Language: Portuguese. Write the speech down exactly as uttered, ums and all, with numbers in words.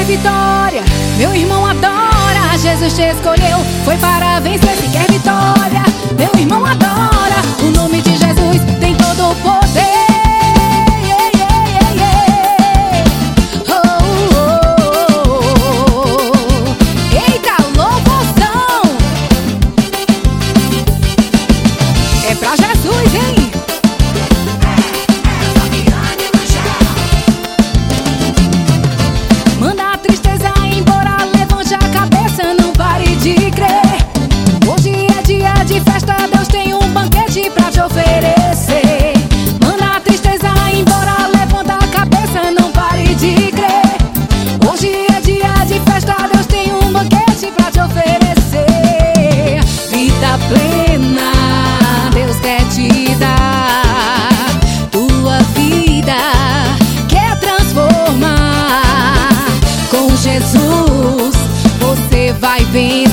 vitória, meu irmão adora. Jesus te escolheu, foi para vencer. Se quer vitória, meu irmão adora. O nome de Jesus tem todo o poder. É pra Jesus, hein? Manda a tristeza embora, levante a cabeça, não pare de crer. Hoje é dia de festa, Deus tem um banquete pra te oferecer. Manda a tristeza embora, levanta a cabeça, não pare de crer. Hoje é dia de festa, Deus tem um banquete pra te oferecer. Vida plena Deus quer te dar, tua vida quer transformar. Com Jesus você vai vencer.